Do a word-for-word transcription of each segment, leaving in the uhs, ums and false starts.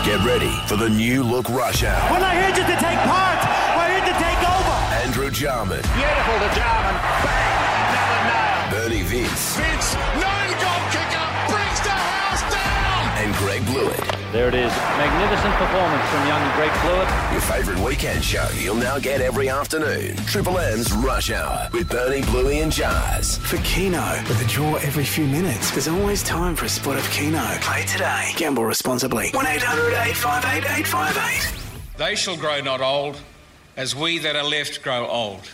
Get ready for the new look Rush Hour. We're not here just to take part. We're here to take over. Andrew Jarman. Beautiful to Jarman. Bang! Another nail. Bernie Vince. Vince, non-goal kicker, brings the house down. And Greg Blewett. There it is. Magnificent performance from young Greg Blewett. Your favourite weekend show you'll now get every afternoon. Triple M's Rush Hour with Bernie, Bluey and Jars. For Keno, with a draw every few minutes, there's always time for a spot of Keno. Play today. Gamble responsibly. one eight hundred eight five eight eight five eight. They shall grow not old, as we that are left grow old.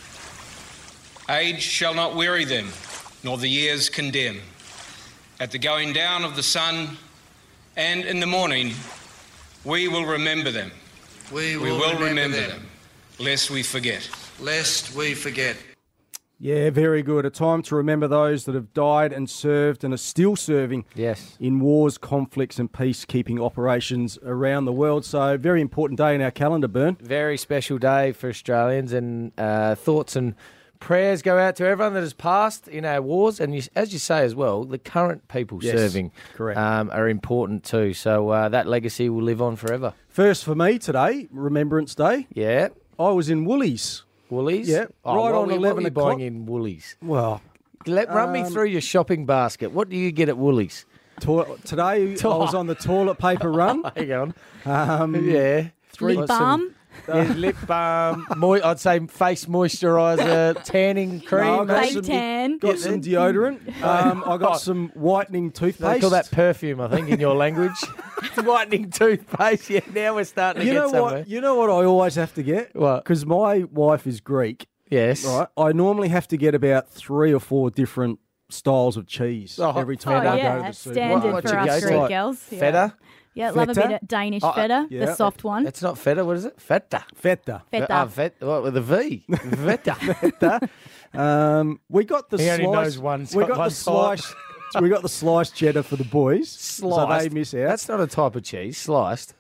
Age shall not weary them, nor the years condemn. At the going down of the sun, and in the morning, we will remember them. We will, we will remember, remember them, them, lest we forget. lest we forget. Yeah, very good. A time to remember those that have died and served and are still serving yes. in wars, conflicts and peacekeeping operations around the world. So, very important day in our calendar, Bern. Very special day for Australians, and uh, thoughts and prayers go out to everyone that has passed in our wars, and you, as you say as well, the current people Yes, serving correct. Um, are important too. So uh, that legacy will live on forever. First for me today, Remembrance Day. Yeah. I was in Woolies. Woolies? Yeah, Oh, right what on were you- eleven what were you o'clock. buying in Woolies? Well, Let, run me Um, through your shopping basket. What do you get at Woolies? to- today I was on the toilet paper run. Hang on. Um, Yeah. Three- Lip balm. Yeah, lip balm, moi- I'd say face moisturiser, tanning cream. No, I got Fake some- tan. Got some deodorant. Um, I got some whitening toothpaste. They call that perfume, I think, in your language. Whitening toothpaste. Yeah, now we're starting to You get know somewhere. what? You know what I always have to get? What? Because my wife is Greek. Yes. Right. I normally have to get about three or four different styles of cheese Oh, every time Oh, I go yeah, to the super. standard What- for what you us go Greek to? girls. Yeah. Feta? Yeah, love a Feta? bit of Danish Oh, feta, yeah. the soft one. It's not feta. What is it? Feta. Feta. Feta. Ah, vet, what, with a V. Feta. Um, we got the He only slice. knows one we type- got one the slice. we got the sliced cheddar for the boys, so Sliced. they miss out. That's not a type of cheese. Sliced.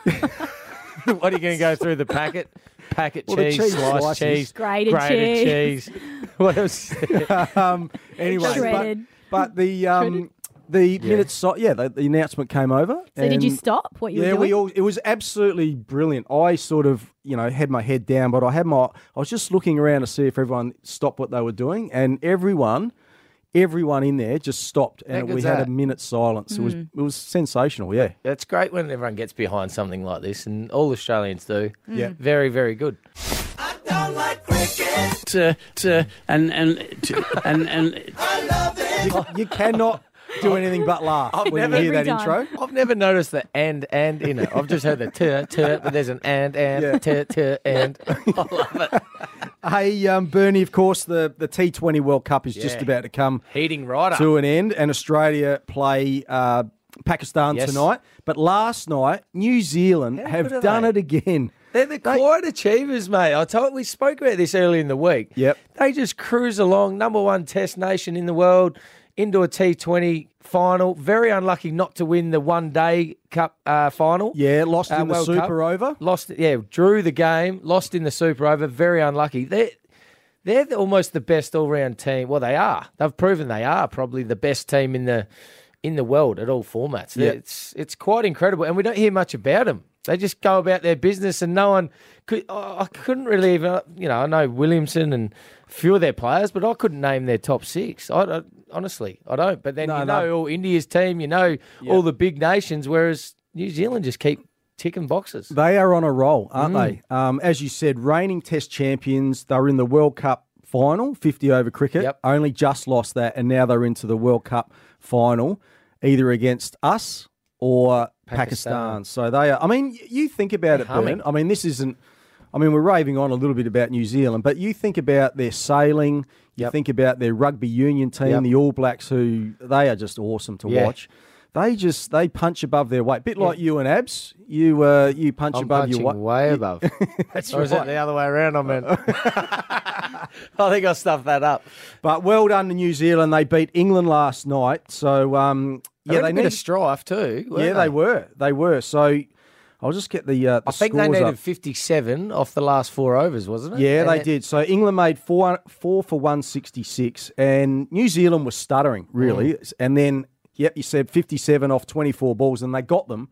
What are you going to go through the packet? Packet Well, the cheese, cheese sliced slices. cheese, Grated cheese. What else? um, anyway, but, Shredded. but the um, the minutes. So, yeah, the, the announcement came over. So did you and- stop what you Yeah, were doing? we all. It was absolutely brilliant. I sort of, you know, had my head down, but I had my. I was just looking around to see if everyone stopped what they were doing, and everyone, everyone in there just stopped, How and we good's had that? a minute's silence. It was Mm. it was sensational. Yeah, It's great when everyone gets behind something like this, and all Australians do. yeah. Very, very good. To, to, and and to, and and You, you cannot do anything but laugh when you hear that Every time. intro. I've never noticed the and and in it. I've just heard the t t, but there's an and and Yeah. t t and. I love it. Hey, um, Bernie, of course, the, the T twenty World Cup is just Yeah. about to come Heating right up. to an end, and Australia play uh, Pakistan Yes. tonight. But last night, New Zealand How have good are done they? it again. They're the quiet achievers, mate. I told we spoke about this early in the week. Yep. They just cruise along, number one Test nation in the world, into a T twenty final. Very unlucky not to win the one day cup uh, final. Yeah, lost Uh, in the World Super Cup. Over. Lost, yeah, drew the game, lost in the Super Over. Very unlucky. They're they're the, almost the best all round team. Well, they are. They've proven they are probably the best team in the in the world at all formats. Yeah. It's it's quite incredible, and we don't hear much about them. They just go about their business, and no one could. I I couldn't really even, you know, I know Williamson and a few of their players, but I couldn't name their top six. I don't, honestly, I don't. But then No, you no. know all India's team, you know Yeah. all the big nations, whereas New Zealand just keep ticking boxes. They are on a roll, aren't Mm. they? Um, as you said, reigning Test champions. They were in the World Cup final, fifty over cricket. Yep. Only just lost that, and now they're into the World Cup final, either against us or Pakistan. Pakistan. So they are. I mean, y- you think about it, humming. Bern. I mean, this isn't. I mean, we're raving on a little bit about New Zealand, but you think about their sailing. You Yep. think about their rugby union team, Yep. the All Blacks, who they are just awesome to Yeah. watch. They just they punch above their weight, bit like you and Abs. You uh, you punch I'm above punching your weight. way above. That's Or is right. it the other way around? I meant. I think I stuffed that up. But well done to New Zealand. They beat England last night. So um, They yeah, had they a bit need of strife too. weren't yeah they were they were. So I'll just get the, uh, the I think they scores needed up. fifty-seven off the last four overs, wasn't it? Yeah, And they it- did. So England made four four for one sixty six, and New Zealand was stuttering really. Mm. And then yep, you said fifty seven off twenty four balls, and they got them.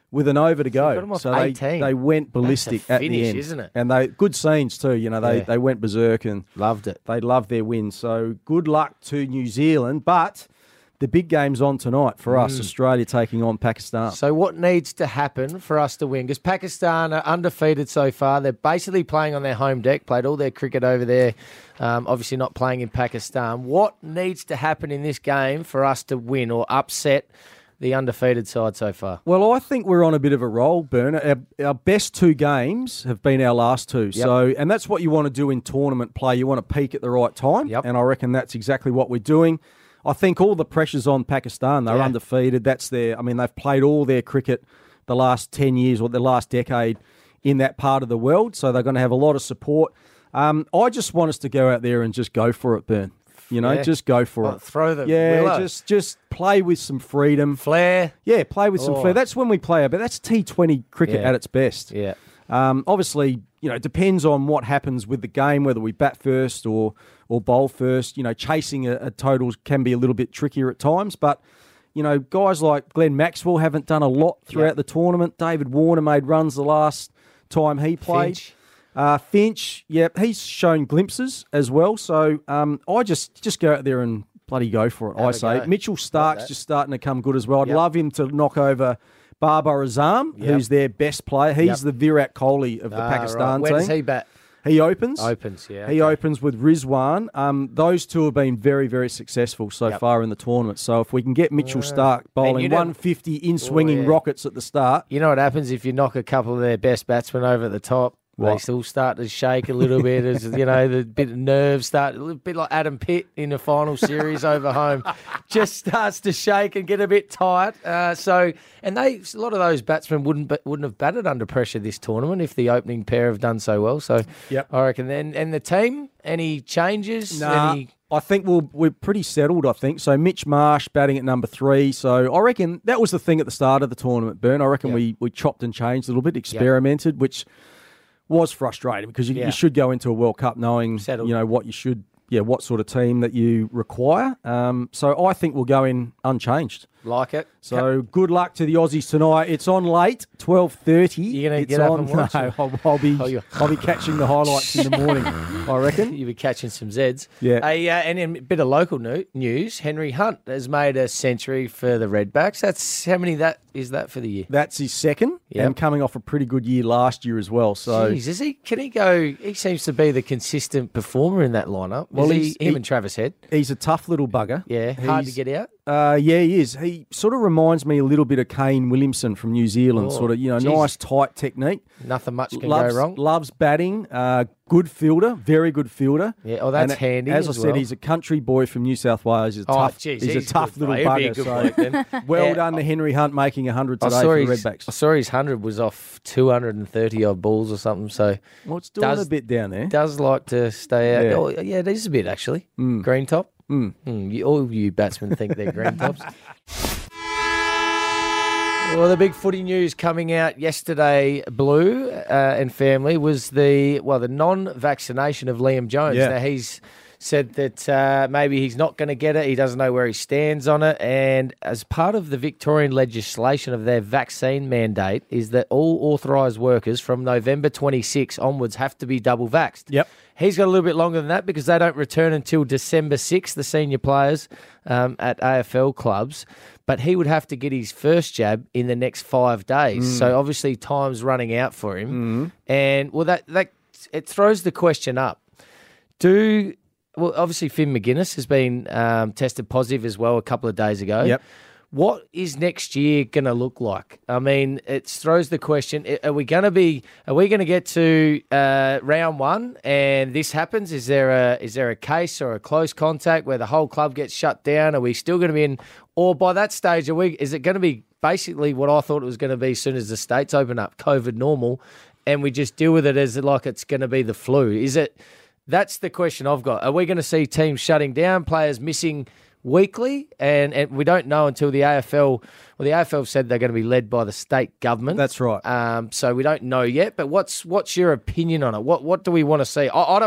with an over to got go. them off So they, eighteen. they went ballistic That's a at the finish, end. isn't it? And they good scenes too. You know, they, Yeah. they went berserk and Loved it. they loved their win. So good luck to New Zealand. But the big game's on tonight for us, Australia taking on Pakistan. So what needs to happen for us to win? Because Pakistan are undefeated so far. They're basically playing on their home deck, played all their cricket over there, um, obviously not playing in Pakistan. What needs to happen in this game for us to win or upset the undefeated side so far? Well, I think we're on a bit of a roll, Burner. Our, our best two games have been our last two. Yep. So, and that's what you want to do in tournament play. You want to peak at the right time. Yep. And I reckon that's exactly what we're doing. I think all the pressure's on Pakistan. They're Yeah. undefeated. That's their, I mean, they've played all their cricket the last ten years or the last decade in that part of the world. So they're going to have a lot of support. Um, I just want us to go out there and just go for it, Burn. You know, Yeah. just go for What, it. throw the Yeah, willow? just just play with some freedom. Flair. Yeah, play with some Oh. flair. That's when we play, but that's T twenty cricket Yeah. at its best. Yeah. Um, obviously, you know, it depends on what happens with the game, whether we bat first or or bowl first. You know, chasing a, a total can be a little bit trickier at times, but you know, guys like Glenn Maxwell haven't done a lot throughout Yeah. the tournament. David Warner made runs the last time he played. Finch. Uh, Finch, yeah, he's shown glimpses as well. So um, I just just go out there and bloody go for it. Have I a say go. Mitchell Stark's that. just starting to come good as well. I'd Yep. love him to knock over Babar Azam, Yep. who's their best player. He's Yep. the Virat Kohli of the Ah, Pakistan right. Where team. does he bat? He opens. Opens, yeah. He okay. opens with Rizwan. Um, those two have been very, very successful so Yep. far in the tournament. So if we can get Mitchell Stark And bowling you know- one fifty in swinging Oh, yeah. rockets at the start, You know what happens if you knock a couple of their best batsmen over at the top? They What? still start to shake a little bit. As you know, the bit of nerves start a little bit like Adam Pitt in the final series over home, just starts to shake and get a bit tight. Uh, so, and they a lot of those batsmen wouldn't ba- wouldn't have batted under pressure this tournament if the opening pair have done so well. So, Yep. I reckon. Then and the team, any changes? Nah, Any, I think we'll, we're pretty settled, I think. So Mitch Marsh batting at number three. So I reckon that was the thing at the start of the tournament, Bern. I reckon Yep. we, we chopped and changed a little bit, experimented, which was frustrating because you, Yeah. you should go into a World Cup knowing, Settled. you know, what you should, yeah, what sort of team that you require. Um, so I think we'll go in unchanged. like it. So good luck to the Aussies tonight. It's on late, twelve thirty. You gonna it's get up on, and watch no, it? I'll, I'll be Oh, you- I'll be catching the highlights in the morning, I reckon. You'll be catching some Zeds. Yeah. A, uh, and in a bit of local no- news, Henry Hunt has made a century for the Redbacks. That's how many that is that for the year? That's his second, Yep. and coming off a pretty good year last year as well. So Jeez, is he? Can he go? He seems to be the consistent performer in that lineup. Well, Well, he, he's- him he- and Travis Head. he's a tough little bugger. Yeah, hard to He's- get out. Uh, yeah, he is. He sort of reminds me a little bit of Kane Williamson from New Zealand. Oh, sort of, you know, geez. nice tight technique. Nothing much can loves, go wrong. Loves batting. Uh, good fielder. Very good fielder. Yeah, oh, that's And handy As, as I said, well. he's a country boy from New South Wales. He's a Oh, tough. geez, he's, he's a tough good, little mate. He'll be a bugger. good So bloke then. well Yeah. done to Henry Hunt making a hundred I today saw, for the his, I Redbacks. saw his hundred was off two hundred and thirty odd balls or something. So Well, it's doing does- a bit down there. does like to stay out. Yeah. Oh, yeah, it is a bit actually. Green top. Mm. Mm, you, all you batsmen think they're green tops. Well, the big footy news coming out yesterday, Blue uh, and family, was the well the non-vaccination of Liam Jones. Yeah. Now he's said that uh, maybe he's not going to get it. He doesn't know where he stands on it. And as part of the Victorian legislation of their vaccine mandate, is that all authorised workers from November twenty-sixth onwards have to be double vaxxed. Yep. He's got a little bit longer than that because they don't return until December sixth, the senior players um, at A F L clubs. But he would have to get his first jab in the next five days. So obviously time's running out for him. And, well, that, that it throws the question up. Do... Well, obviously Finn McGuinness has been um, tested positive as well a couple of days ago. Yep. What is next year going to look like? I mean, it throws the question: Are we going to be? Are we going to get to uh, round one and this happens? Is there a is there a case or a close contact where the whole club gets shut down? Are we still going to be in? Or by that stage, are we? Is it going to be basically what I thought it was going to be as soon as the states open up, COVID normal, and we just deal with it as like it's going to be the flu? Is it? That's the question I've got. Are we going to see teams shutting down, players missing weekly? And, and we don't know until the A F L, well, the A F L said they're going to be led by the state government. That's right. Um, so we don't know yet. But what's what's your opinion on it? What what do we want to see? I, I don't want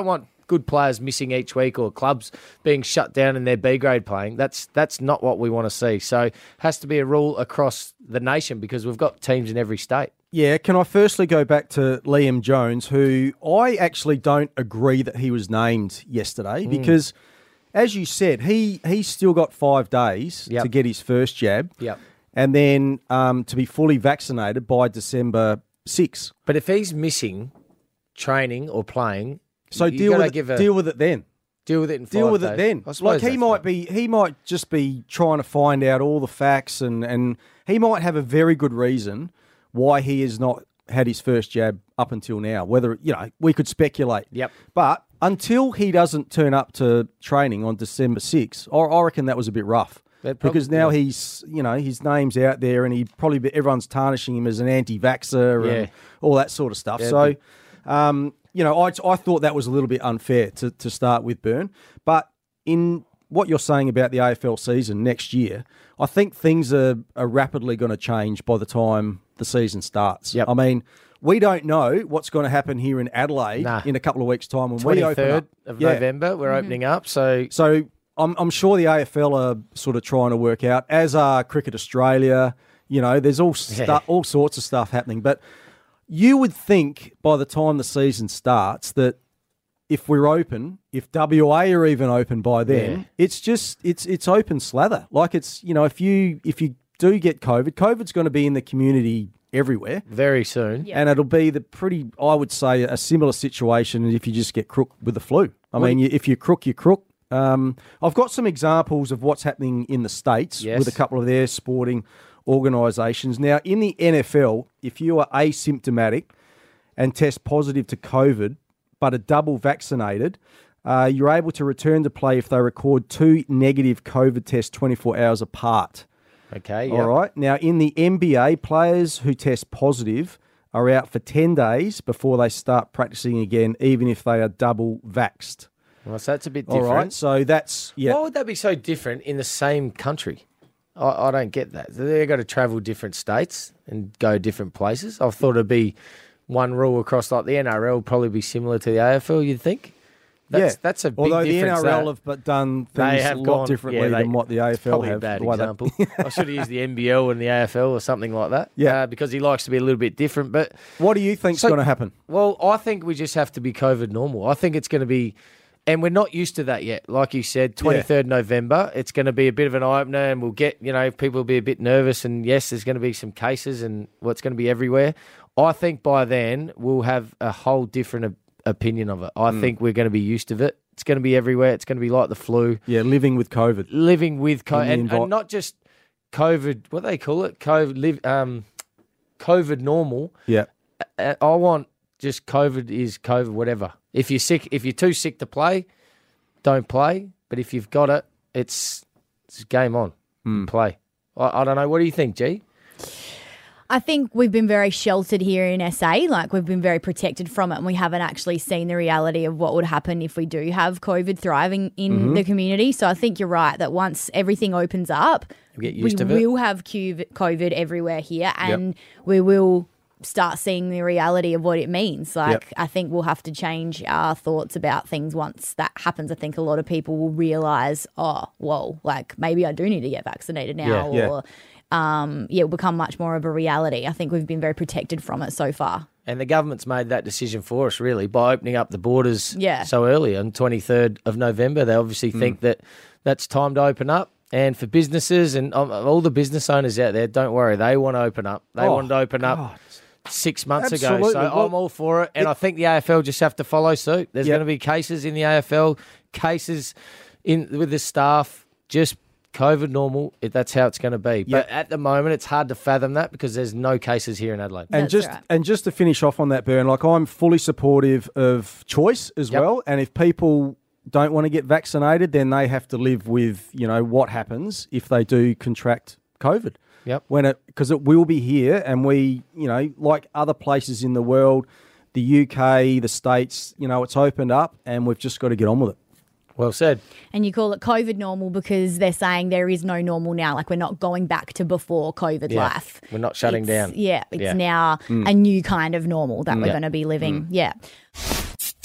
good players missing each week or clubs being shut down and their B grade playing. That's that's not what we want to see. So it has to be a rule across the nation because we've got teams in every state. Yeah, can I firstly go back to Liam Jones, who I actually don't agree that he was named yesterday Mm. because, as you said, he he's still got five days Yep. to get his first jab. Yep. And then um, to be fully vaccinated by December sixth. But if he's missing training or playing, So you deal gotta with, give it, a, deal with it then. deal with it in five Deal with days. it then. I suppose Like he that's might right. be, he might just be trying to find out all the facts, and, and he might have a very good reason why he has not had his first jab up until now. Whether, you know, we could speculate. Yep. But until he doesn't turn up to training on December sixth, I, I reckon that was a bit rough. That prob- Because now yeah. he's, you know, his name's out there, and he probably be, everyone's tarnishing him as an anti-vaxxer Yeah. and all that sort of stuff. Yeah, so, um, you know, I, I thought that was a little bit unfair to, to start with, Byrne. But in what you're saying about the A F L season next year, I think things are, are rapidly going to change by the time the season starts. Yep. I mean, we don't know what's going to happen here in Adelaide Nah. in a couple of weeks' time when we open twenty-third up. of Yeah. November, we're opening up. So So I'm, I'm sure the A F L are sort of trying to work out, as are Cricket Australia. You know, there's all stu- Yeah. all sorts of stuff happening. But you would think by the time the season starts that if we're open, if W A are even open by then, Yeah. it's just it's it's open slather. Like it's, you know, if you if you do get COVID, COVID's going to be in the community everywhere. very soon. And it'll be the pretty, I would say, a similar situation if you just get crook with the flu. I mean, you, if you crook, you crook. Um, I've got some examples of what's happening in the States Yes. with a couple of their sporting organisations. Now, in the N F L, if you are asymptomatic and test positive to COVID but are double vaccinated, uh, you're able to return to play if they record two negative COVID tests twenty-four hours apart. Okay. All yep. right. Now, in the N B A, players who test positive are out for ten days before they start practicing again, even if they are double vaxxed. Well, so that's a bit All different. right. So that's, yeah. Why would that be so different in the same country? I, I don't get that. They've got to travel different states and go different places. I thought it'd be one rule across, like the N R L would probably be similar to the A F L, you'd think. That's, yeah. that's a big Although the N difference. R L that. have but done They things have a lot gone differently yeah, they- than what the A F L probably have. a bad the way they- example. I should have used the N B L and the A F L or something like that. Yeah. uh, because he likes to be a little bit different. But What do you think's So- going to happen? well, I think we just have to be COVID normal. I think it's going to be, and we're not used to that yet. Like you said, twenty-third November, it's going to be a bit of an eye opener, and we'll get, you know, people will be a bit nervous. And yes, there's going to be some cases, and what's going to be everywhere. I think by then we'll have a whole different op- opinion of it. I Mm. think we're going to be used to it. It's going to be everywhere. It's going to be like the flu. Yeah, living with COVID. Living with COVID, In the and, envi- and not just COVID. What they call it, COVID. Live, um, COVID normal. Yeah. Uh, I want just COVID is COVID, whatever. If you're sick, if you're too sick to play, don't play. But if you've got it, it's, it's game on. Hmm. Play. I, I don't know. What do you think, G? I think we've been very sheltered here in S A, like we've been very protected from it, and we haven't actually seen the reality of what would happen if we do have COVID thriving in Mm-hmm. the community. So I think you're right that once everything opens up, We get we used to it. will have Q- COVID everywhere here, and we will start seeing the reality of what it means. Like, Yep. I think we'll have to change our thoughts about things once that happens. I think a lot of people will realise, oh, whoa, like maybe I do need to get vaccinated now, Yeah, yeah. or um, yeah, it'll become much more of a reality. I think we've been very protected from it so far. And the government's made that decision for us, really, by opening up the borders Yeah. so early on twenty-third of November. They obviously Hmm. think that that's time to open up. And for businesses and um, all the business owners out there, don't worry, they want to open up. They Oh, wanted to open up God. six months ago. Absolutely. So Well, I'm all for it. And it- I think the A F L just have to follow suit. There's Yep. going to be cases in the A F L, cases in with the staff, just COVID normal. It, that's how it's going to be. Yep. But at the moment, it's hard to fathom that because there's no cases here in Adelaide. And That's just right. and just to finish off on that, Byrne, like I'm fully supportive of choice as Yep. well. And if people don't want to get vaccinated, then they have to live with, you know, what happens if they do contract COVID. Yep. When it because it will be here, and we, you know, like other places in the world, the U K, the States, you know, it's opened up, and we've just got to get on with it. Well said. And you call it COVID normal because they're saying there is no normal now. Like we're not going back to before COVID Yeah. life. We're not shutting It's- down. Yeah, it's Yeah. now a new kind of normal that we're Yeah. going to be living. Yeah.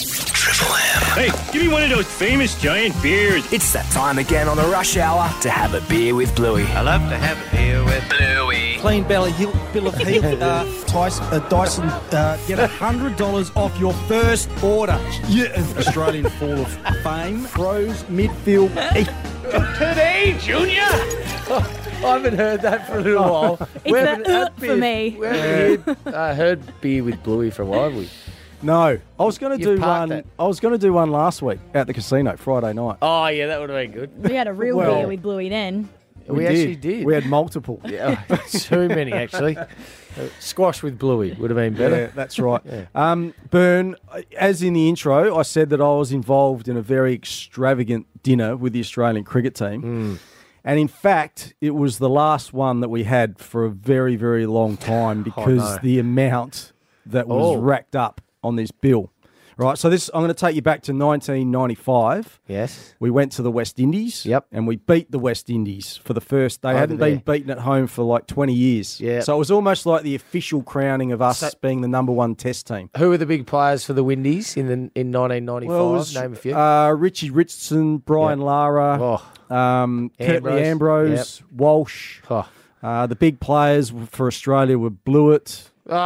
Triple M. Hey, give me one of those famous giant beers. It's that time again on the rush hour to have a beer with Bluey. I love to have a beer with Bluey. Clean belly hill, bill of health. Uh, Tyson, uh, Dyson, uh, get one hundred dollars off your first order. Yeah, Australian Fall of Fame. Pros, midfield. Today, Junior. I haven't heard that for a little while. It's We a haven't uh had for beer- me. We haven't heard, uh, heard beer with Bluey for a while, have we? No, I was going to You've do parked one. it. I was going to do one last week at the casino Friday night. Oh, yeah, that would have been good. We had a real Well- beer with Bluey then. We, actually did. We had multiple. Yeah, too many, actually. Uh, Squash with Bluey would have been better. Yeah, that's right. Yeah. um, Byrne, as in the intro, I said that I was involved in a very extravagant dinner with the Australian cricket team. Mm. And in fact, it was the last one that we had for a very, very long time because no. the amount that was Oh. racked up on this bill. Right, so this I'm going to take you back to nineteen ninety-five. Yes. We went to the West Indies. Yep. And we beat the West Indies for the first. They Over hadn't been there. beaten at home for like twenty years. Yeah. So it was almost like the official crowning of us So- being the number one Test team. Who were the big players for the Windies in the in nineteen ninety-five? Well, it was, Name a few. Uh, Richie Richardson, Brian Yeah. Lara, oh, um, Curtly Ambrose. Ambrose, Walsh. oh. Uh, the big players for Australia were Blewett. Oh,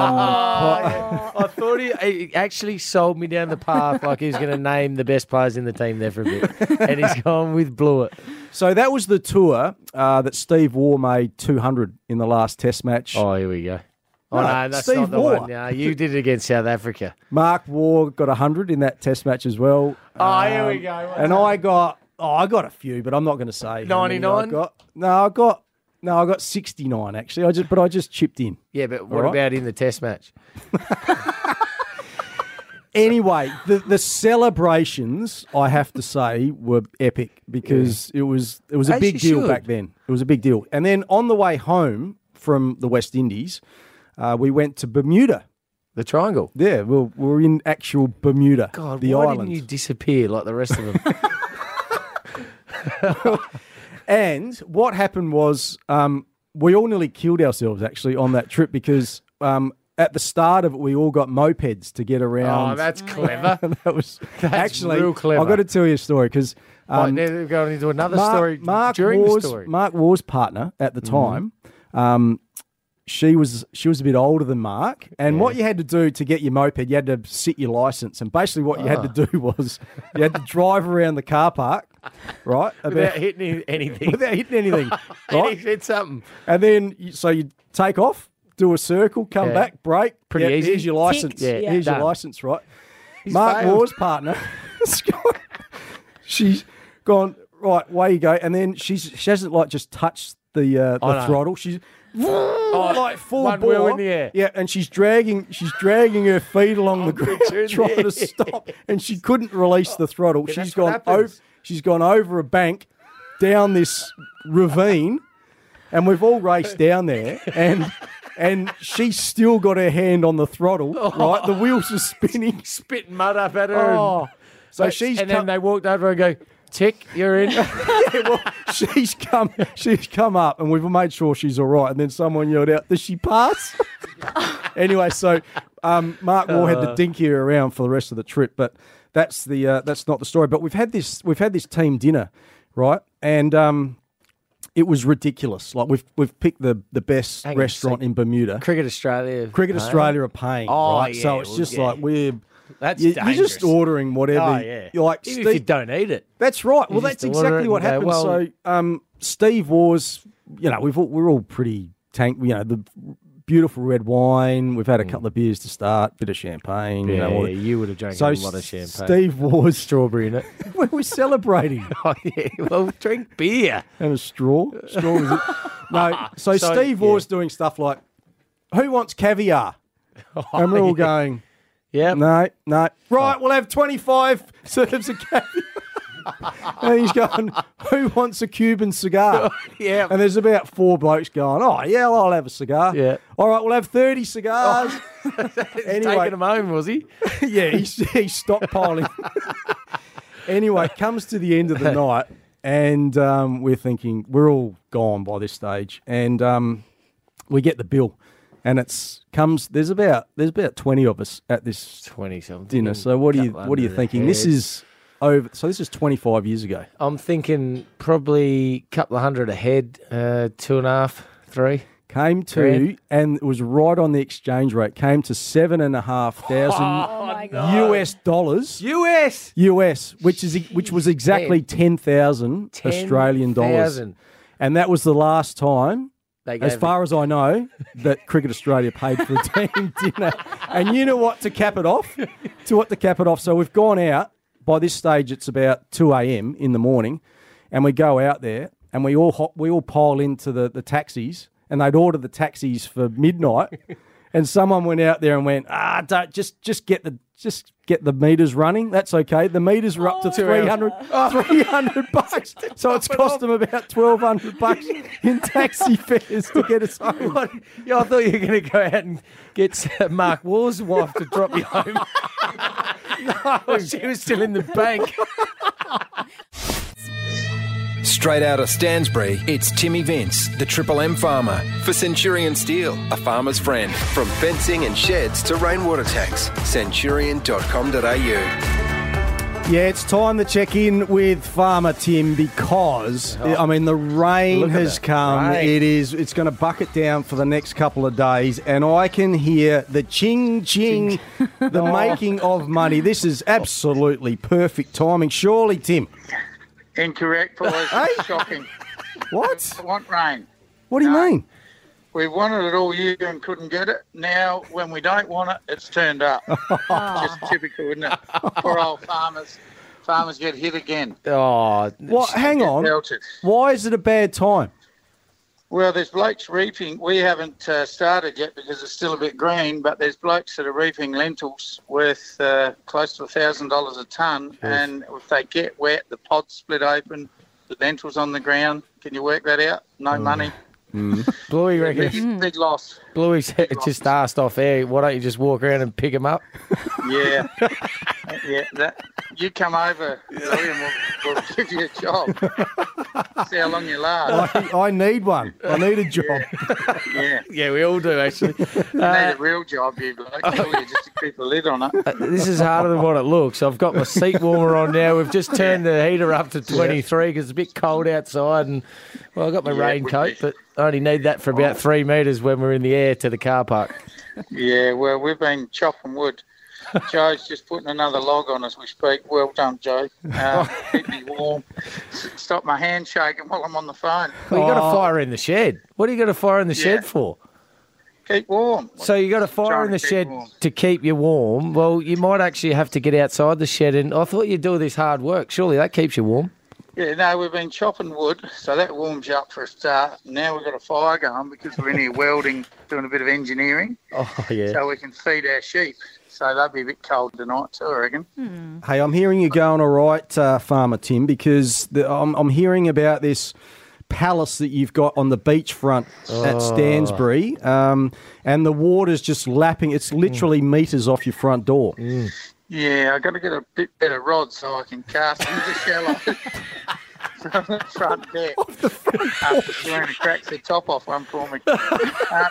I thought he, he actually sold me down the path like he was going to name the best players in the team there for a bit. And he's gone with Blewett. So that was the tour uh, that Steve Waugh made two hundred in the last Test match. Oh, here we go. Oh, No, no, that's Steve not the Waugh. one. No, you did it against South Africa. Mark Waugh got one hundred in that Test match as well. Oh, here we Um, go. What's And that? I got, oh, I got a few, but I'm not going to say. how many I ninety-nine? got. No, I got, no, I got sixty-nine actually. I just, but I just chipped in. Yeah, but what All right. about in the Test match? Anyway, the, the celebrations, I have to say, were epic because it was it was a As big you deal should. back then. It was a big deal. And then on the way home from the West Indies, uh, we went to Bermuda. The triangle. Yeah, we we were in actual Bermuda, God, the why island. didn't you disappear like the rest of them? And what happened was um, we all nearly killed ourselves actually on that trip because um, at the start of it we all got mopeds to get around. Oh, that's clever. that was That's actually real clever. I've got to tell you a story because Oh, um, now we're going into another Mark, story Mark during Waugh's, the story. Mark Waugh's partner at the time, um, she was she was a bit older than Mark, and what you had to do to get your moped, you had to sit your license, and basically what you had to do was you had to drive around the car park, right, Without hitting anything. without hitting anything, And right, he said something. and then you, so you take off, do a circle, come Yeah. back, brake, Pretty yeah, easy. Here's your license. Ticked. Yeah. Here's Done. your license, right? Mark failed. Waugh's partner, has gone- she's gone right. Away you go, and then she's she hasn't like just touched the uh, I the know. throttle. She's like full one bore wheel in the air. Yeah, and she's dragging she's dragging her feet along the ground picturing trying to this. stop, and she couldn't release the throttle. Yeah, she's that's what gone over. happens. She's gone over a bank, down this ravine, and we've all raced down there, and. And she's still got her hand on the throttle, right? The wheels are spinning. Spitting mud up at her. and- Oh, so she's and come, then they walked over and go, tick, you're in. yeah, well, she's come, she's come up, and we've made sure she's all right. And then someone yelled out, "Does she pass?" Anyway, so um, Mark Waugh had to dinky her around for the rest of the trip, but that's the uh, that's not the story. But we've had this we've had this team dinner, right? And um, it was ridiculous. Like we've we've picked the the best Hang on a restaurant sec. in Bermuda. Cricket Australia. Cricket Hey? Australia are paying, Oh, right? so yeah, it's well, just yeah. like we're That's you, you're just dangerous. ordering whatever. Oh, yeah. You're like Even Steve, if you don't eat it. That's right. You Well, just that's order exactly it what and go, happened. well- so, um, Steve Waugh's, you know, we've all, we're all pretty tank. You know, the beautiful red wine. We've had a couple of beers to start, bit of champagne. Yeah, you know, all the- you would have drank so a lot of champagne. Steve Waugh's Strawberry in it. we were celebrating. Oh, yeah. Well, drink beer. And a straw. Straw was it? No. So, So, Steve yeah. Waugh's doing stuff like, "Who wants caviar?" And we're all going, Yeah. "No, no." Right, we'll have twenty-five serves of caviar. And he's going, "Who wants a Cuban cigar?" Yeah. And there's about four blokes going, "Oh, yeah, well, I'll have a cigar." Yeah. All right, we'll have thirty cigars. Anyway. Taking him home, was he? Yeah, he's, he's stockpiling. Anyway, it comes to the end of the night, and um, we're thinking, we're all gone by this stage. And um, we get the bill. and it's comes. There's about there's about twenty of us at this twenty something dinner. So what are you Couple what are you under the thinking? This heads. is over. So this is twenty-five years ago. I'm thinking probably a couple of hundred a head, uh, two and a half, three. Came to, Grand. and it was right on the exchange rate. Came to seven and a half thousand U S dollars. U S U S, which is which was exactly ten thousand Australian dollars, ten thousand. and that was the last time, They as gave far as I know, that Cricket Australia paid for a team dinner. And you know what? To cap it off, to what to cap it off. So we've gone out. By this stage, it's about two a.m. in the morning, and we go out there, and we all hop, we all pile into the, the taxis. And they'd order the taxis for midnight, and someone went out there and went, ah, don't, just just get the just get the meters running. That's okay. The meters were up to three hundred, three hundred bucks, so it's cost them about twelve hundred bucks in taxi fares to get us home. What? Yeah, I thought you were going to go out and get Mark Waugh's wife to drop you home. No, she was still in the bank. Straight out of Stansbury, it's Timmy Vince, the Triple M farmer. For Centurion Steel, a farmer's friend. From fencing and sheds to rainwater tanks. Centurion dot com dot a u. Yeah, it's time to check in with Farmer Tim because, I mean, the rain Look at has that come. rain. It is. It's going to bucket down for the next couple of days, and I can hear the ching ching, the making of money. This is absolutely perfect timing. Surely, Tim. Incorrect, boys. Hey? Shocking. What? I want rain. What do you No. mean? We wanted it all year and couldn't get it. Now, when we don't want it, it's turned up. Just typical, isn't it? Poor old farmers. Farmers get hit again. Oh, What? Hang Get on. belted. Why is it a bad time? Well, there's blokes reaping. We haven't uh, started yet because it's still a bit green, but there's blokes that are reaping lentils worth uh, close to one thousand dollars a tonne. And if they get wet, the pods split open, the lentils on the ground. Can you work that out? No money. Bluey reckons. Big, big loss. Bluey's just asked off air, why don't you just walk around and pick him up? Yeah. yeah. That, you come over, Louis, and we'll, we'll give you a job. See how long you last. I, I need one. I need a job. Yeah. Yeah, we all do, actually. You need a real job, you bloke. Surely just to keep a lid on it. Uh, This is harder than what it looks. I've got my seat warmer on now. We've just turned the heater up to twenty-three because it's a bit cold outside. And, well, I've got my Yeah, it would raincoat, be. but I only need that for about three metres when we're in the air to the car park. Yeah, well, we've been chopping wood. Joe's just putting another log on as we speak. Well done, Joe. Uh, keep me warm. S- Stop my hand shaking while I'm on the phone. Well, you got a fire in the shed. What do you got a fire in the Yeah. shed for? Keep warm. So you got a fire Trying in the to keep shed warm. to keep you warm. Well, you might actually have to get outside the shed. And I thought you'd do this hard work. Surely that keeps you warm. Yeah, no, we've been chopping wood, so that warms you up for a start. Now we've got a fire going because we're in here welding, doing a bit of engineering, Oh, yeah. so we can feed our sheep. So they'll be a bit cold tonight too, I reckon. Hey, I'm hearing you going all right, uh, Farmer Tim, because the, I'm, I'm hearing about this palace that you've got on the beachfront at Stansbury, um, and the water's just lapping. It's literally metres off your front door. Yeah, I've got to get a bit better rod so I can cast into the shallow from the front deck. After Serena cracks the top off one for me. Uh,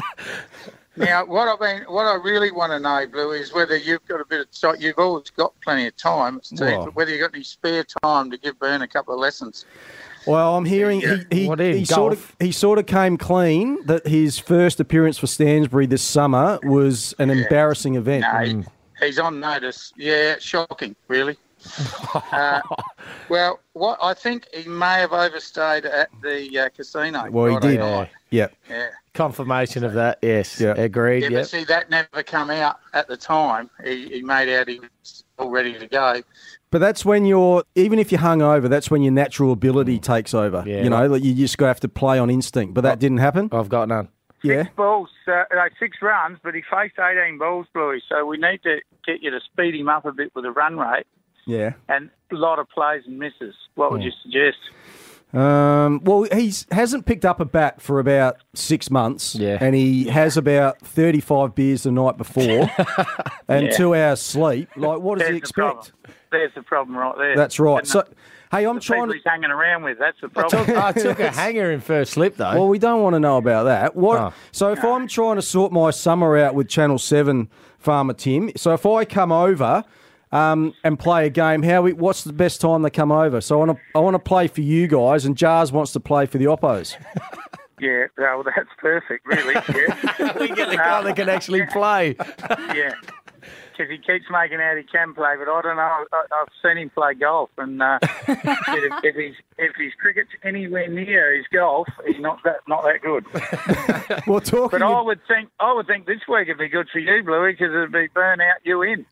now, what I mean, what I really want to know, Blue, is whether you've got a bit of time. You've always got plenty of time, Steve, Well. but whether you've got any spare time to give Bern a couple of lessons. Well, I'm hearing he, he, What in, he sort of golf? he sort of came clean that his first appearance for Stansbury this summer was an embarrassing event. No, he- he's on notice. Yeah, it's shocking, really. uh, well, what I think he may have overstayed at the uh, casino. Well, he Friday did. night. Yeah. Yeah. Confirmation of that, yes. Yeah. Agreed, Yeah, yep. but see, that never come out at the time. He, he made out he was all ready to go. But that's when you're, even if you're hungover, that's when your natural ability takes over. Yeah. You know, like you just go have to play on instinct. But that didn't happen. I've got none. Yeah. Six balls, uh, no, six runs, but he faced eighteen balls, Bluey. So we need to get you to speed him up a bit with a run rate Yeah. and a lot of plays and misses. What would you suggest? Um, well, he's hasn't picked up a bat for about six months. Yeah. And he has about thirty-five beers the night before. and Yeah. two hours sleep. Like, what does There's he the expect? problem. There's the problem right there. That's right. And So, the- hey, I'm the trying people to. he's hanging around with. That's the I problem. took, I took a hanger in first slip, though. Well, we don't want to know about that. What? Oh. So if I'm trying to sort my summer out with Channel Seven, Farmer Tim. So if I come over um, and play a game, how? We, what's the best time to come over? So I want to. I want to play for you guys, and Jars wants to play for the Oppos. Yeah, well, that's perfect, really. Yeah. we get the guy that can actually play. Yeah. Because he keeps making out he can play, but I don't know. I, I've seen him play golf, and uh, if, if, he's, if his cricket's anywhere near his golf, he's not that not that good. Well, talking. But I would think I would think this week would be good for you, Bluey, because it'd be burn out you in.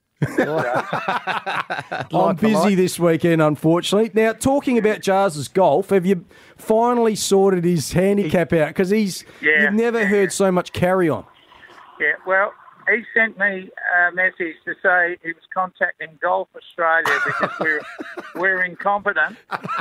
I'm busy this weekend, unfortunately. Now, talking about Jars's golf, have you finally sorted his handicap out? Because he's Yeah. you've never heard so much carry on. Yeah, well, he sent me a message to say he was contacting Golf Australia because we're we're incompetent,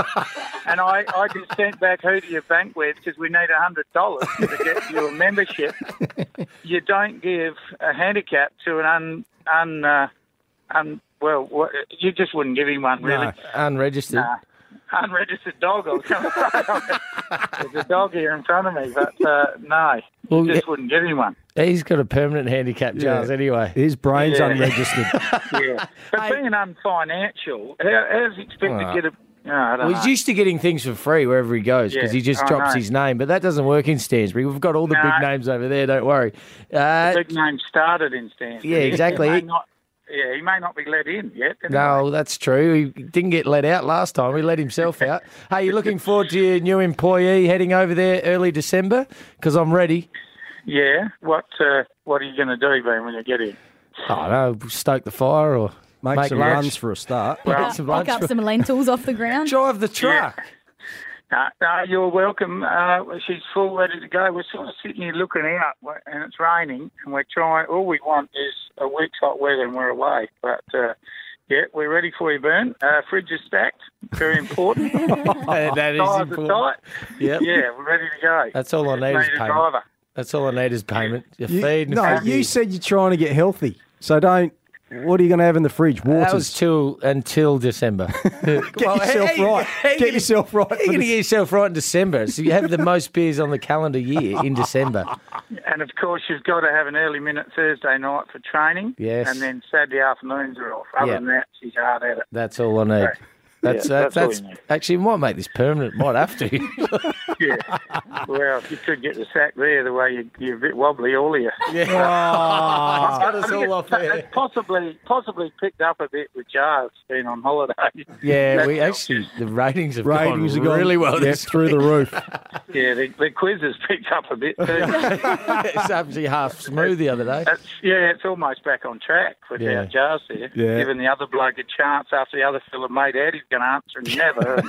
and I, I just sent back who do you bank with because we need a hundred dollars to get you a membership. You don't give a handicap to an un un, uh, un well, what, you just wouldn't give him one really. No, unregistered. Nah. Unregistered dog, I was going to say. There's a dog here in front of me, but uh, no, Well, you just yeah. wouuld give him one. He's got a permanent handicap, Jars, Yeah. anyway. His brain's Yeah. unregistered. Yeah, but being unfinancial, how, how's he expected Well, to get a? Oh, I don't Well, know. he's used to getting things for free wherever he goes because Yeah, he just I drops know. his name. But that doesn't work in Stansbury. We've got all the No. big names over there, don't worry. Uh, The big name started in Stansbury. Yeah, exactly. He may not, yeah, he may not be let in yet. anyway. no, that's true. He didn't get let out last time. He let himself out. Hey, you looking forward to your new employee heading over there early December? Because I'm ready. Yeah. What uh, What are you going to do, Ben, when you get in? I don't know, stoke the fire or Make, make some lunch. runs for a start. Make some lunch Pick up for- some lentils off the ground. Drive the truck. No, no, you're welcome. Uh, she's full ready to go. We're sort of sitting here looking out, and it's raining, and we're trying. All we want is a week's hot weather, and we're away. But uh, yeah, we're ready for you, Bern. Uh, fridge is stacked. Very important. That is Tires are important. tight. Yep. Yeah, we're ready to go. That's all I need Just is need a payment. driver. That's all I need is payment. You You- feed and no, feed you me. said you're trying to get healthy. So don't. What are you going to have in the fridge? Waters. That was till until December. Get yourself right. Get yourself right. You're for going to this- get yourself right in December. So you have the most beers on the calendar year in December. And of course, you've got to have an early minute Thursday night for training. Yes. And then Saturday afternoons are off. Other Yeah. than that, she's hard at it. That's all I need. That's Yeah, that's, that's all that's you need. actually might make this permanent. Might have to. Yeah. Well, if you could get the sack there, the way you, you're a bit wobbly, all of you. Yeah. Oh. Cut us all off there. It's possibly, possibly picked up a bit with Jars being on holiday. Yeah, That's we helped. actually the ratings have Ratings gone have gone really well. yeah, this through the roof. Yeah, the, the quiz has picked up a bit too. It's actually half smooth the other day. That's, yeah, it's almost back on track without Yeah. Jars there. Yeah. Giving the other bloke a chance after the other fella made out he's going to answer and he never.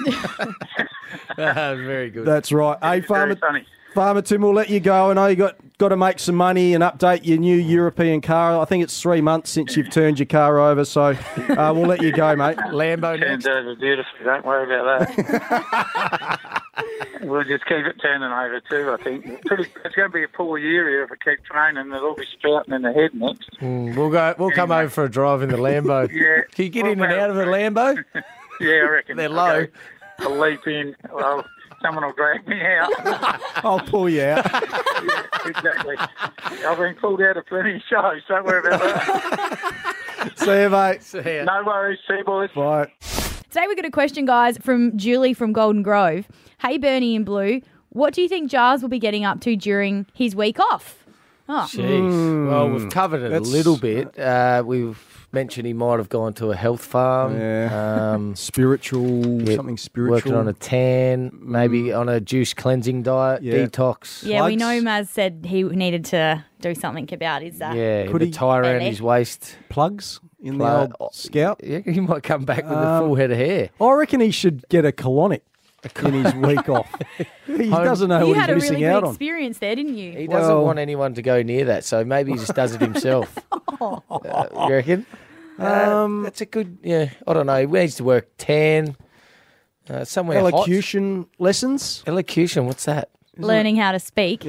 Ah, very good. That's right. Hey, Farmer, Very funny. Farmer Tim, we'll let you go. I know you got got to make some money and update your new European car. I think it's three months since you've turned your car over, so uh, we'll let you go, mate. Lambo Turns next. over beautifully. Don't worry about that. We'll just keep it turning over too, I think. It's, pretty, it's going to be a poor year here if I keep training. It'll be sprouting in the head next. Mm, we'll go. We'll come over for a drive in the Lambo. Yeah. Can you get Well, in and well, out of a Lambo? Yeah, I reckon. They're low. Okay. I'll leap in. Well, someone will drag me out. I'll pull you out. Yeah, exactly. I've been pulled out of plenty of shows. Don't worry about that. See you, mate. See ya. No worries. See you, boys. Bye. Today we got a question, guys, from Julie from Golden Grove. Hey, Bernie and Blue, what do you think Jars will be getting up to during his week off? Oh, Jeez. Well, we've covered it That's- a little bit. Uh, we've mentioned he might have gone to a health farm. Yeah. Um, Spiritual, yeah, something spiritual. Working on a tan, maybe on a juice cleansing diet, Yeah. detox. yeah, we Plugs? know Maz said he needed to do something about his uh, Yeah, Could the he- tie around Belly. his waist. Plugs in Plug- the old scalp. Yeah, he might come back with a Um, full head of hair. I reckon he should get a colonic in his week off. He Home- doesn't know You what had he's a missing really out good on. experience there, didn't you? He doesn't Well- want anyone to go near that, so maybe he just does it himself. Uh, you reckon? Um, Uh, that's a good, yeah, I don't know. He needs to work tan, uh, somewhere hot. Elocution lessons. Elocution, what's that? Learning how to speak. Yeah.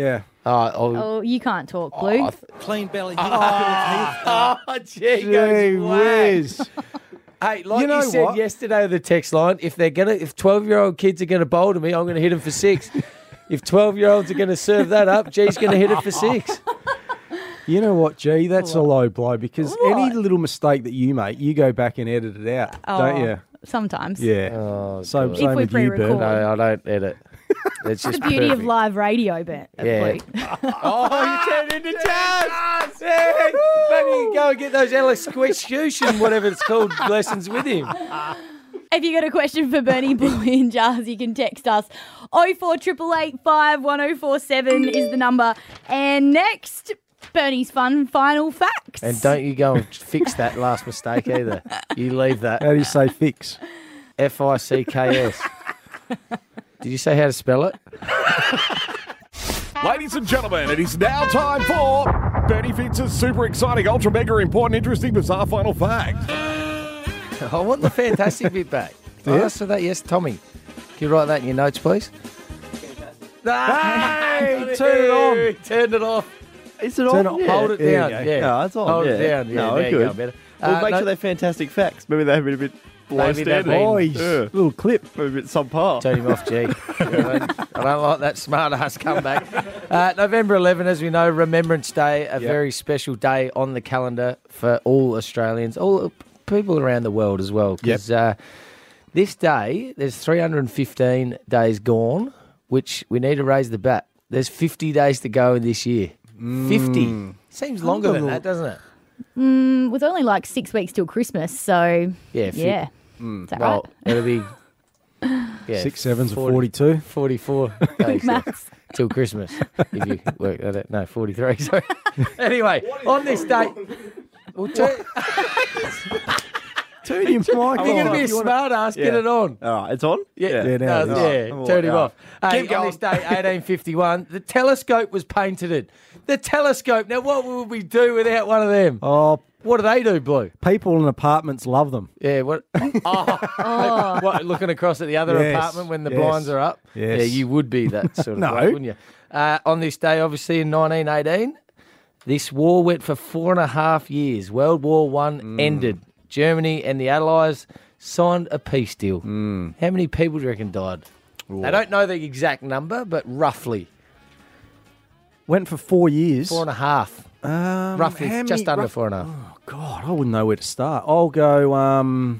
Oh, oh, Oh, you can't talk, Blue. Clean belly. oh, gee, Gee goes whack. whiz. Hey, like You you, know said what? yesterday on the text line, if they're gonna, if twelve-year-old kids are gonna bowl to me, I'm gonna hit them for six. If twelve-year-olds are gonna serve that up, G's gonna hit it for six. You know what, G? That's a low blow because What? any little mistake that you make, you go back and edit it out, don't Oh, you? Sometimes. Yeah. Oh, so God. same If we with you, pre-record. Bert. No, I don't edit. It's The just beauty perfect. of live radio, but Yeah. Blue. Oh, you turned into Chaz! Yeah. Maybe you can go and get those elocution, whatever it's called, lessons with him. If you got a question for Bernie, Blue and Jars, you can text us. oh four eight eight eight five one oh four seven is the number. And next, Bernie's fun final facts. And don't you go and fix that last mistake either. You leave that. How do you say fix? F I C K S. Did you say how to spell it? Ladies and gentlemen, it is now time for Bernie Fitz's super exciting, ultra mega important, interesting, bizarre final fact. I want the fantastic bit back. Yeah? I asked for that, yes, Tommy. Can you write that in your notes, please? Hey, turn it on. Turn it off. Is it Turn on? it- Yeah. Hold it there you down. go. Yeah, No, it's on. Hold yeah. it down. Yeah, no, there you good. go, better. Well, Uh, make no- sure they're fantastic facts. Maybe they have been a bit below Maybe they've standard. been- Boys, Yeah. little clip. Maybe a bit subpar. Turn him off, G. I don't, I don't like that smart ass comeback. Uh, November eleventh, as we know, Remembrance Day, a Yep. very special day on the calendar for all Australians, all people around the world as well. Because uh, this day, there's three hundred fifteen days gone, which we need to raise the bat. There's fifty days to go in this year. fifty. Seems longer than that, doesn't it? Mm, with only like six weeks till Christmas, so Yeah. fi- yeah. Is that Well, it'll be yeah, Six sevens are forty, forty-two. forty-four days left Maths. till Christmas. If you work that out. No, forty-three, sorry. Anyway, on this date... Well, turn, Turn your mic if you're going to on. be a smart ass, get Yeah. it on. All right, it's on? Yeah, Yeah, yeah, now it is. yeah, Oh, turn him yeah. off. Hey, Keep on going. this day, eighteen fifty-one, the telescope was patented. The telescope. Now, what would we do without one of them? Oh, What do they do, Blue? people in apartments love them. Yeah, what? Oh, Oh. what? Looking across at the other Yes, apartment when the yes, blinds are up. yes. Yeah, you would be that sort of No. bloke, wouldn't you? Uh, on this day, obviously in nineteen eighteen, this war went for four and a half years. World War One Mm. ended. Germany and the Allies signed a peace deal. Mm. How many people do you reckon died? They don't know the exact number, but roughly Went for four years. four and a half. Um, roughly, how just many- under rough- four and a half. Oh, God, I wouldn't know where to start. I'll go um,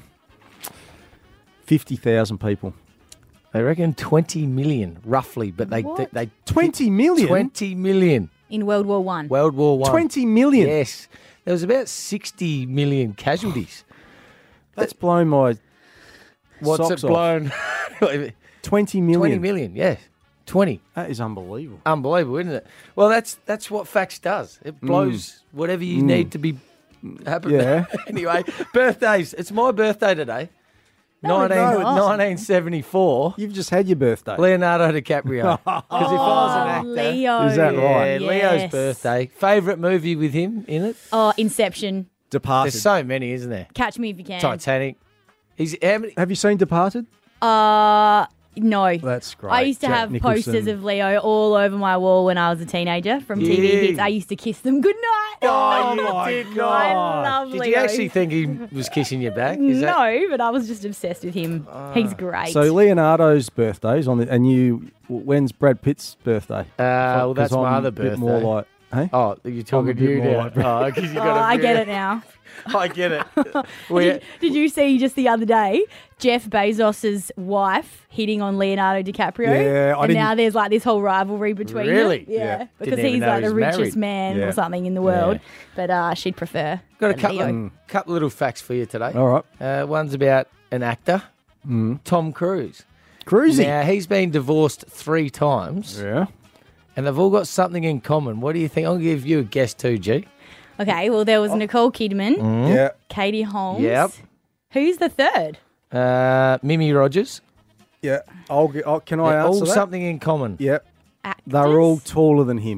fifty thousand people. They reckon twenty million, roughly, but they What? they twenty million? twenty million. In World War One. World War One. twenty million? Yes. There was about sixty million casualties. That's blown my What's socks it blown? twenty million. twenty million, yes. twenty. That is unbelievable. Unbelievable, isn't it? Well, that's that's what facts does. It blows whatever you Mm. need to be happening. Yeah. Anyway, birthdays. It's my birthday today. No, it's nineteen, not. nineteen seventy-four. You've just had your birthday. Leonardo DiCaprio. Because if I was an actor... Leo. Is that right? Yeah, Yes. Leo's birthday. Favourite movie with him in it? Oh, Inception. Departed. There's so many, isn't there? Catch Me If You Can. Titanic. He's how many? Have you seen Departed? Uh, no. That's great. I used to Jack have Nicholson. posters of Leo all over my wall when I was a teenager from T V Yeah. hits. I used to kiss them goodnight. Oh, my you did I not. love Did Leo. you actually think he was kissing you back? Is that- No, but I was just obsessed with him. He's great. So Leonardo's birthday is on the, and you. When's Brad Pitt's birthday? Uh, well, that's 'Cause my I'm other a bit birthday. more like. Hey? Oh, you're talking a to bit you more now. like Brad. Oh, because you Oh, got a I get beard. it now. I get it. We- Did, did you see just the other day Jeff Bezos's wife hitting on Leonardo DiCaprio? Yeah, I and didn't- now there's like this whole rivalry between Really? them. Yeah, Yeah. because Didn't even he's know like he the was richest married. man Yeah. or something in the world. But uh, she'd prefer. got a than couple Leo. of, couple little facts for you today. All right. Uh, one's about an actor, Mm. Tom Cruise. Cruising. Now, he's been divorced three times, Yeah. and they've all got something in common. What do you think? I'll give you a guess too, G. Okay, well there was Nicole Kidman, Yeah. Katie Holmes. Yep. Who's the third? Uh, Mimi Rogers. Yeah. I'll get. Oh, can I They're answer all that? something in common. Yep. Actors? They're all taller than him.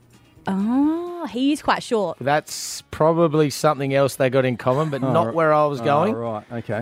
Oh, he is quite short. That's probably something else they got in common, but Oh, not right. where I was going. Oh, right. Okay.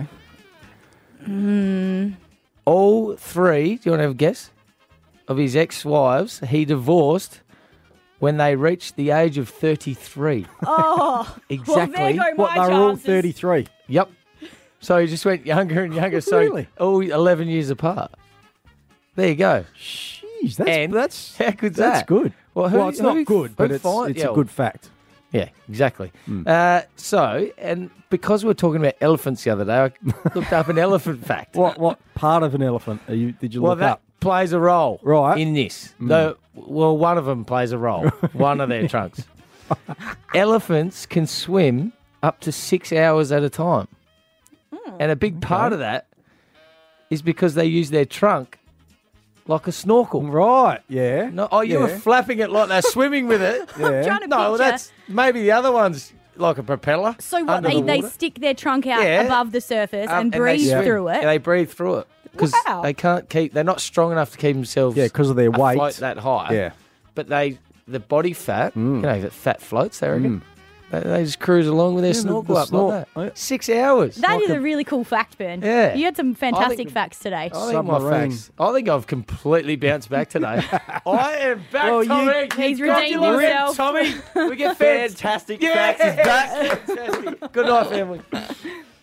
All three, do you want to have a guess? Of his ex-wives, he divorced when they reached the age of thirty-three. Oh, Exactly. Well, there go my What, they were all chances. thirty-three? Yep. So he just went younger and younger. So Really? all eleven years apart. There you go. Jeez, that's, And that's, how good's that's that? good. Well, who- it's not who- good, who but it's, find- it's yeah, a good fact. Yeah, exactly. Uh, so, and because we were talking about elephants the other day, I looked up an elephant fact. What what part of an elephant are you? Did you Well, look that up? plays a role Right. in this. The, well, one of them plays a role. One of their trunks. Elephants can swim up to six hours at a time. And a big part of that is because they use their trunk like a snorkel. Right. Yeah. No, oh, you were Yeah. flapping it like they're swimming with it. Yeah. Trying to No, well, picture. that's maybe the other one's like a propeller. So what? under They, the they water. stick their trunk out Yeah. above the surface Um, and they breathe swim. through it. Yeah, they breathe through it because Wow. they can't keep. They're not strong enough to keep themselves. Yeah, because of their weight. afloat that high. Yeah. but they the body fat. You know, the fat floats. They reckon. They, they just cruise along with their Yeah, the- snorkel the up snor- like that. yeah. Six hours. That is Like a really cool fact, Ben. Yeah. You had some fantastic think- facts today. I think my Submarine. facts. I think I've completely bounced back today. I am back, Well, you- Tommy. He's Got redeemed your rib, himself. Tommy. We get fantastic Fantastic facts is back. Fantastic. Good night, family.